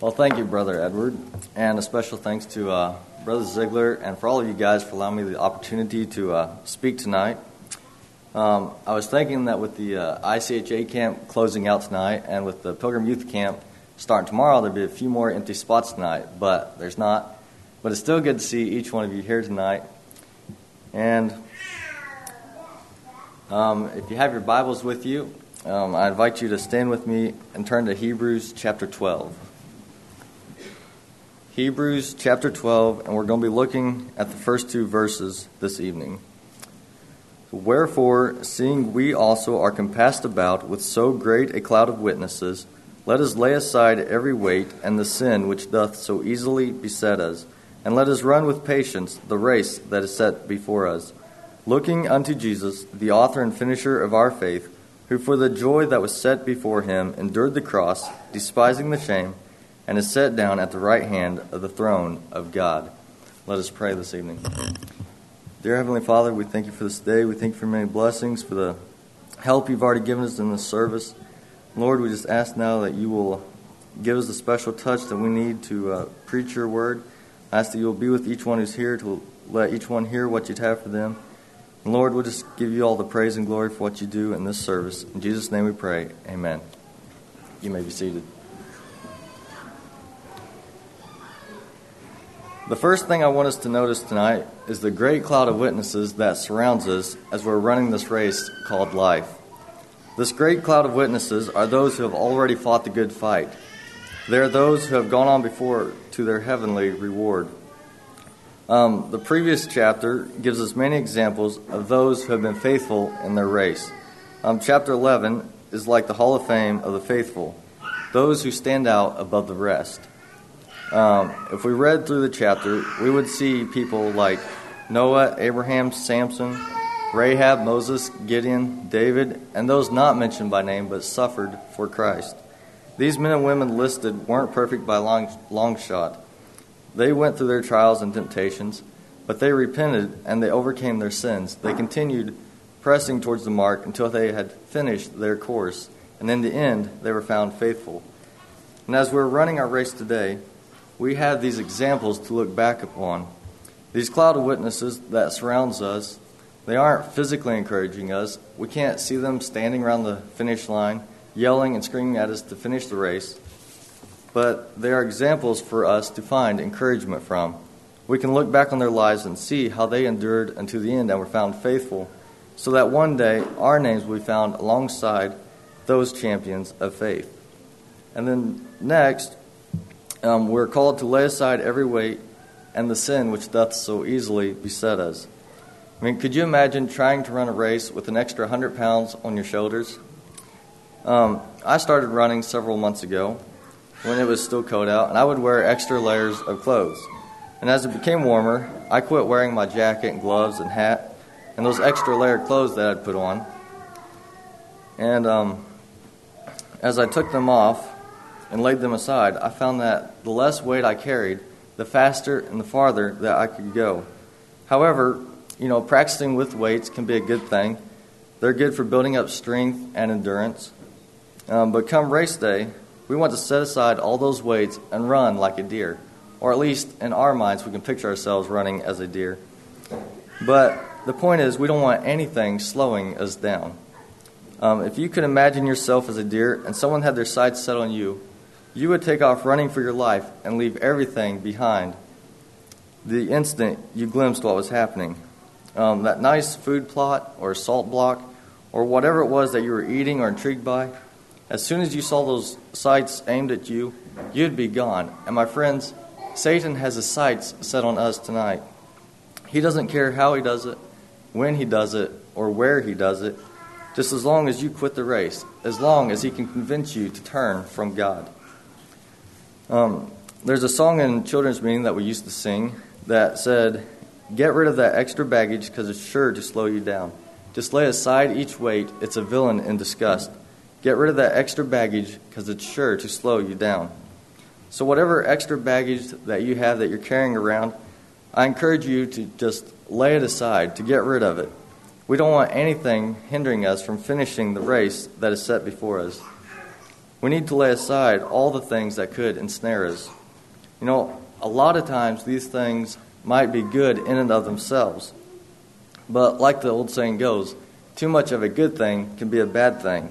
Well, thank you, Brother Edward, and a special thanks to Brother Ziegler and for all of you guys for allowing me the opportunity to speak tonight. I was thinking that with the ICHA camp closing out tonight and with the Pilgrim Youth Camp starting tomorrow, there'd be a few more empty spots tonight, but there's not. But it's still good to see each one of you here tonight. And if you have your Bibles with you, I invite you to stand with me and turn to Hebrews chapter 12. Hebrews chapter 12, and we're going to be looking at the first two verses this evening. Wherefore, seeing we also are compassed about with so great a cloud of witnesses, let us lay aside every weight and the sin which doth so easily beset us, and let us run with patience the race that is set before us, looking unto Jesus, the author and finisher of our faith, who for the joy that was set before him endured the cross, despising the shame, and is set down at the right hand of the throne of God. Let us pray this evening. Dear Heavenly Father, we thank you for this day. We thank you for many blessings, for the help you've already given us in this service. Lord, we just ask now that you will give us the special touch that we need to preach your word. I ask that you will be with each one who's here, to let each one hear what you'd have for them. And Lord, we'll just give you all the praise and glory for what you do in this service. In Jesus' name we pray. Amen. You may be seated. The first thing I want us to notice tonight is the great cloud of witnesses that surrounds us as we're running this race called life. This great cloud of witnesses are those who have already fought the good fight. They are those who have gone on before to their heavenly reward. The previous chapter gives us many examples of those who have been faithful in their race. Chapter 11 is like the Hall of Fame of the faithful, those who stand out above the rest. If we read through the chapter, we would see people like Noah, Abraham, Samson, Rahab, Moses, Gideon, David, and those not mentioned by name but suffered for Christ. These men and women listed weren't perfect by long shot. They went through their trials and temptations, but they repented and they overcame their sins. They continued pressing towards the mark until they had finished their course, and in the end, they were found faithful. And as we're running our race today, we have these examples to look back upon. These cloud of witnesses that surrounds us, they aren't physically encouraging us. We can't see them standing around the finish line, yelling and screaming at us to finish the race. But they are examples for us to find encouragement from. We can look back on their lives and see how they endured unto the end and were found faithful, so that one day our names will be found alongside those champions of faith. And then next, we're called to lay aside every weight and the sin which doth so easily beset us. I mean, could you imagine trying to run a race with an extra 100 pounds on your shoulders? I started running several months ago when it was still cold out, and I would wear extra layers of clothes. And as it became warmer, I quit wearing my jacket and gloves and hat and those extra layered clothes that I'd put on. And as I took them off and laid them aside, I found that the less weight I carried, the faster and the farther that I could go. However, practicing with weights can be a good thing. They're good for building up strength and endurance. But come race day, we want to set aside all those weights and run like a deer. Or at least in our minds, we can picture ourselves running as a deer. But the point is, we don't want anything slowing us down. If you could imagine yourself as a deer and someone had their sights set on you, you would take off running for your life and leave everything behind the instant you glimpsed what was happening. That nice food plot or salt block or whatever it was that you were eating or intrigued by, as soon as you saw those sights aimed at you, you'd be gone. And my friends, Satan has his sights set on us tonight. He doesn't care how he does it, when he does it, or where he does it, just as long as you quit the race, as long as he can convince you to turn from God. There's a song in children's meeting that we used to sing that said, "Get rid of that extra baggage because it's sure to slow you down. Just lay aside each weight, it's a villain in disgust. Get rid of that extra baggage because it's sure to slow you down." So whatever extra baggage that you have that you're carrying around, I encourage you to just lay it aside, to get rid of it. We don't want anything hindering us from finishing the race that is set before us. We need to lay aside all the things that could ensnare us. A lot of times these things might be good in and of themselves. But like the old saying goes, too much of a good thing can be a bad thing.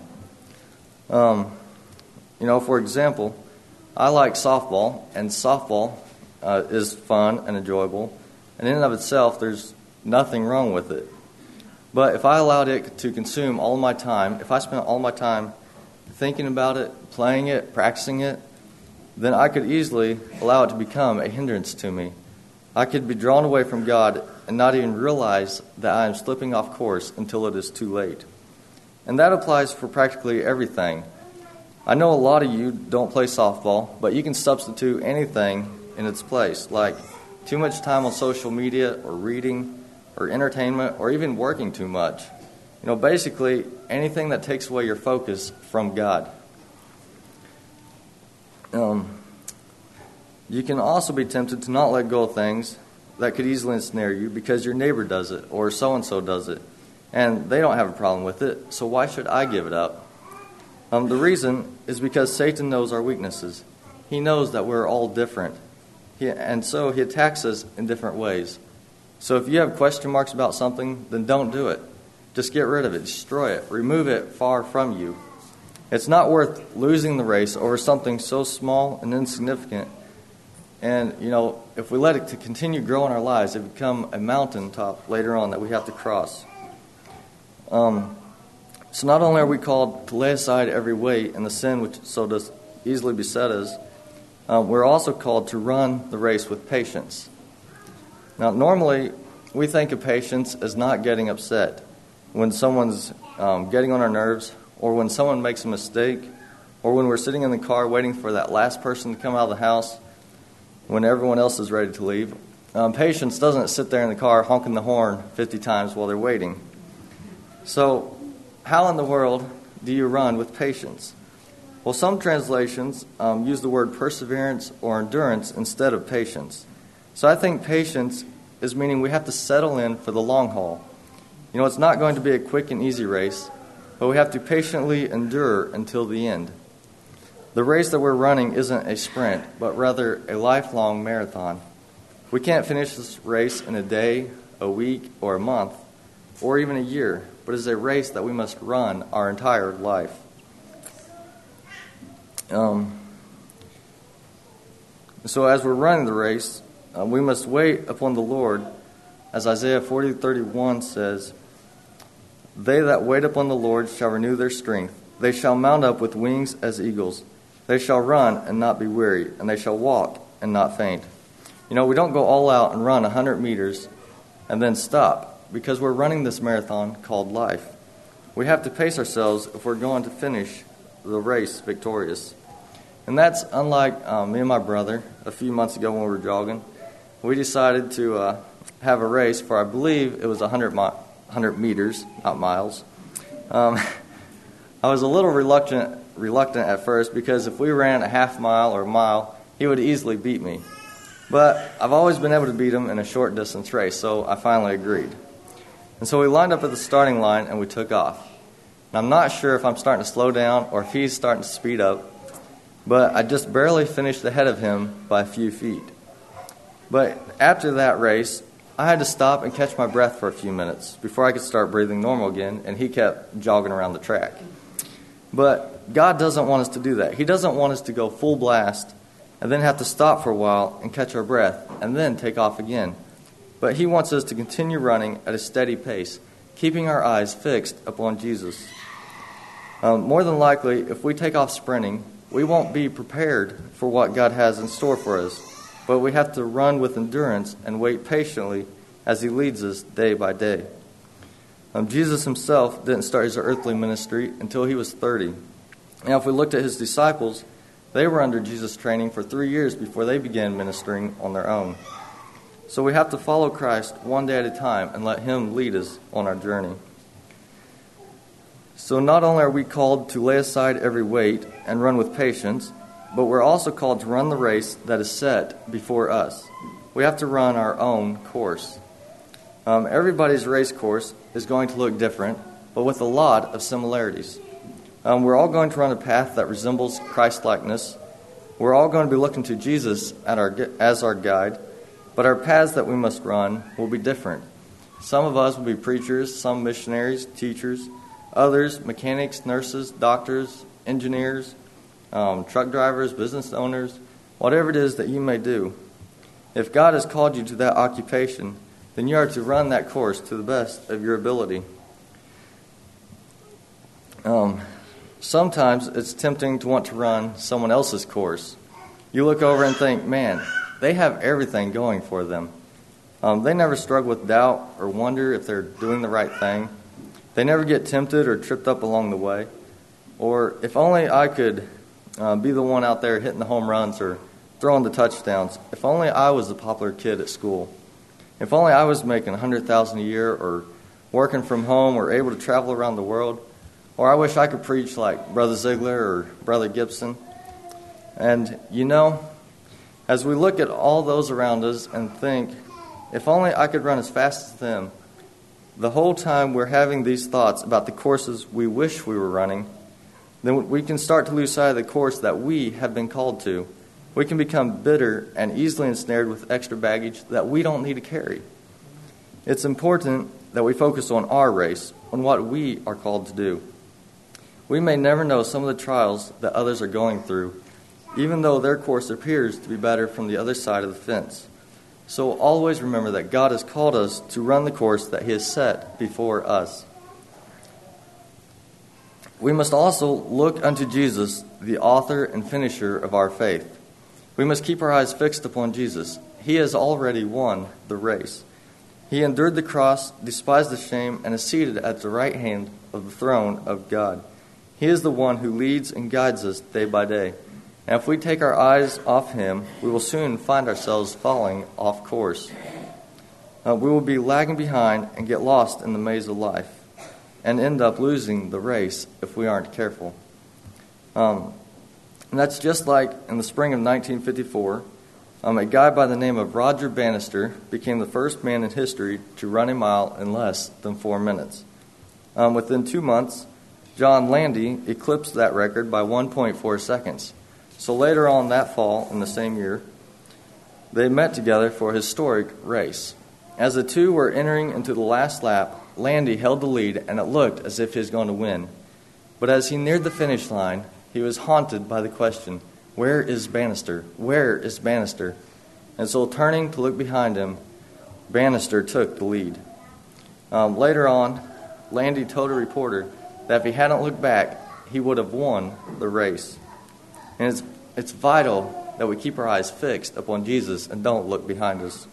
For example, I like softball, and softball is fun and enjoyable. And in and of itself, there's nothing wrong with it. But if I allowed it to consume all my time, if I spent all my time thinking about it, playing it, practicing it, then I could easily allow it to become a hindrance to me. I could be drawn away from God and not even realize that I am slipping off course until it is too late. And that applies for practically everything. I know a lot of you don't play softball, but you can substitute anything in its place, like too much time on social media or reading or entertainment or even working too much. Basically anything that takes away your focus from God. You can also be tempted to not let go of things that could easily ensnare you because your neighbor does it or so-and-so does it, and they don't have a problem with it, so why should I give it up? The reason is because Satan knows our weaknesses. He knows that we're all different, and so he attacks us in different ways. So if you have question marks about something, then don't do it. Just get rid of it, destroy it, remove it far from you. It's not worth losing the race over something so small and insignificant. And, if we let it to continue growing our lives, it become a mountaintop later on that we have to cross. So not only are we called to lay aside every weight and the sin which so does easily beset us, we're also called to run the race with patience. Now, normally, we think of patience as not getting upset when someone's getting on our nerves, or when someone makes a mistake, or when we're sitting in the car waiting for that last person to come out of the house when everyone else is ready to leave. Patience doesn't sit there in the car honking the horn 50 times while they're waiting. So, how in the world do you run with patience? Well, some translations use the word perseverance or endurance instead of patience. So I think patience is meaning we have to settle in for the long haul. It's not going to be a quick and easy race, but we have to patiently endure until the end. The race that we're running isn't a sprint, but rather a lifelong marathon. We can't finish this race in a day, a week, or a month, or even a year, but it's a race that we must run our entire life. So as we're running the race, we must wait upon the Lord, as Isaiah 40:31 says, "They that wait upon the Lord shall renew their strength. They shall mount up with wings as eagles. They shall run and not be weary, and they shall walk and not faint." We don't go all out and run 100 meters and then stop, because we're running this marathon called life. We have to pace ourselves if we're going to finish the race victorious. And that's unlike me and my brother a few months ago when we were jogging. We decided to have a race for, I believe it was 100 meters, not miles. I was a little reluctant at first, because if we ran a half mile or a mile, he would easily beat me. But I've always been able to beat him in a short distance race, so I finally agreed. And so we lined up at the starting line and we took off. And I'm not sure if I'm starting to slow down or if he's starting to speed up, but I just barely finished ahead of him by a few feet. But after that race, I had to stop and catch my breath for a few minutes before I could start breathing normal again, and he kept jogging around the track. But God doesn't want us to do that. He doesn't want us to go full blast and then have to stop for a while and catch our breath and then take off again. But He wants us to continue running at a steady pace, keeping our eyes fixed upon Jesus. More than likely, if we take off sprinting, we won't be prepared for what God has in store for us. But we have to run with endurance and wait patiently as He leads us day by day. Jesus Himself didn't start His earthly ministry until He was 30. Now, if we looked at His disciples, they were under Jesus' training for 3 years before they began ministering on their own. So we have to follow Christ one day at a time and let Him lead us on our journey. So not only are we called to lay aside every weight and run with patience, but we're also called to run the race that is set before us. We have to run our own course. Everybody's race course is going to look different, but with a lot of similarities. We're all going to run a path that resembles Christ-likeness. We're all going to be looking to Jesus as our guide, but our paths that we must run will be different. Some of us will be preachers, some missionaries, teachers, others mechanics, nurses, doctors, engineers, truck drivers, business owners, whatever it is that you may do. If God has called you to that occupation, then you are to run that course to the best of your ability. Sometimes it's tempting to want to run someone else's course. You look over and think, man, they have everything going for them. They never struggle with doubt or wonder if they're doing the right thing. They never get tempted or tripped up along the way. Or if only I could be the one out there hitting the home runs or throwing the touchdowns. If only I was the popular kid at school. If only I was making $100,000 a year or working from home or able to travel around the world. Or I wish I could preach like Brother Ziegler or Brother Gibson. And as we look at all those around us and think, if only I could run as fast as them, the whole time we're having these thoughts about the courses we wish we were running, then we can start to lose sight of the course that we have been called to. We can become bitter and easily ensnared with extra baggage that we don't need to carry. It's important that we focus on our race, on what we are called to do. We may never know some of the trials that others are going through, even though their course appears to be better from the other side of the fence. So always remember that God has called us to run the course that He has set before us. We must also look unto Jesus, the author and finisher of our faith. We must keep our eyes fixed upon Jesus. He has already won the race. He endured the cross, despised the shame, and is seated at the right hand of the throne of God. He is the one who leads and guides us day by day. And if we take our eyes off Him, we will soon find ourselves falling off course. We will be lagging behind and get lost in the maze of life and end up losing the race if we aren't careful. And that's just like in the spring of 1954, a guy by the name of Roger Bannister became the first man in history to run a mile in less than 4 minutes. Within 2 months, John Landy eclipsed that record by 1.4 seconds. So later on that fall, in the same year, they met together for a historic race. As the two were entering into the last lap, Landy held the lead, and it looked as if he was going to win. But as he neared the finish line, he was haunted by the question, where is Bannister? Where is Bannister? And so turning to look behind him, Bannister took the lead. Later on, Landy told a reporter that if he hadn't looked back, he would have won the race. And it's vital that we keep our eyes fixed upon Jesus and don't look behind us.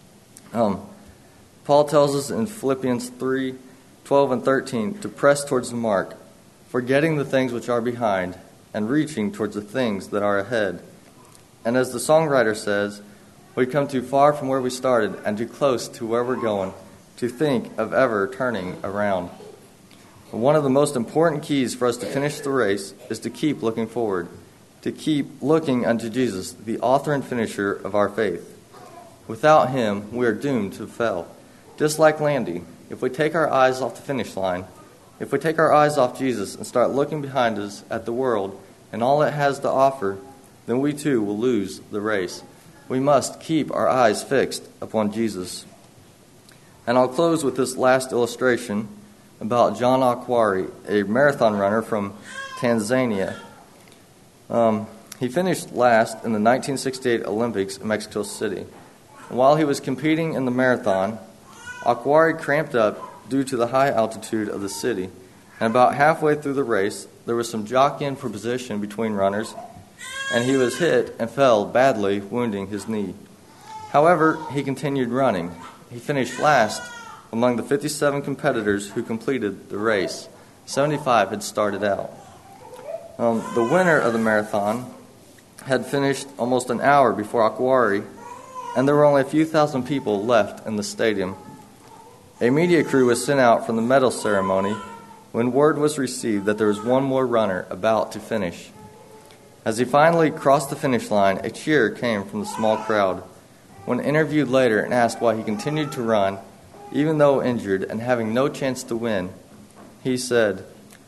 Paul tells us in Philippians 3:12 and 13 to press towards the mark, forgetting the things which are behind and reaching towards the things that are ahead. And as the songwriter says, we come too far from where we started and too close to where we're going to think of ever turning around. One of the most important keys for us to finish the race is to keep looking forward, to keep looking unto Jesus, the author and finisher of our faith. Without Him, we are doomed to fail. Just like Landy, if we take our eyes off the finish line, if we take our eyes off Jesus and start looking behind us at the world and all it has to offer, then we too will lose the race. We must keep our eyes fixed upon Jesus. And I'll close with this last illustration about John Akhwari, a marathon runner from Tanzania. He finished last in the 1968 Olympics in Mexico City. And while he was competing in the marathon, Akhwari cramped up due to the high altitude of the city. And about halfway through the race, there was some jockeying for position between runners, and he was hit and fell badly, wounding his knee. However, he continued running. He finished last among the 57 competitors who completed the race. 75 had started out. The winner of the marathon had finished almost an hour before Akhwari, and there were only a few thousand people left in the stadium. A media crew was sent out from the medal ceremony when word was received that there was one more runner about to finish. As he finally crossed the finish line, a cheer came from the small crowd. When interviewed later and asked why he continued to run, even though injured and having no chance to win, he said,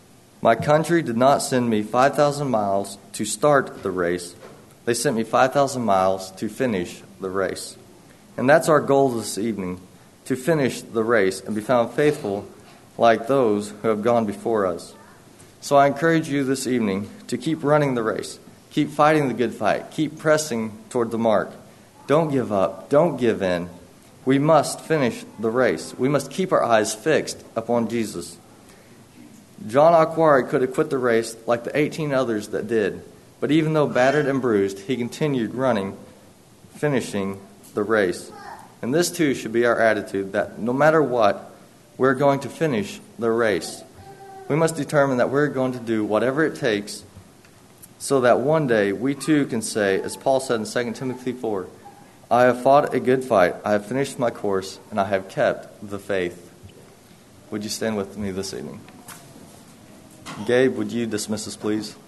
My country did not send me 5,000 miles to start the race. They sent me 5,000 miles to finish the race. And that's our goal this evening, to finish the race and be found faithful like those who have gone before us. So I encourage you this evening to keep running the race. Keep fighting the good fight. Keep pressing toward the mark. Don't give up. Don't give in. We must finish the race. We must keep our eyes fixed upon Jesus. John Akhwari could have quit the race like the 18 others that did. But even though battered and bruised, he continued running, finishing the race. And this too should be our attitude, that no matter what, we're going to finish the race. We must determine that we're going to do whatever it takes so that one day we too can say, as Paul said in 2 Timothy 4, I have fought a good fight, I have finished my course, and I have kept the faith. Would you stand with me this evening? Gabe, would you dismiss us, please?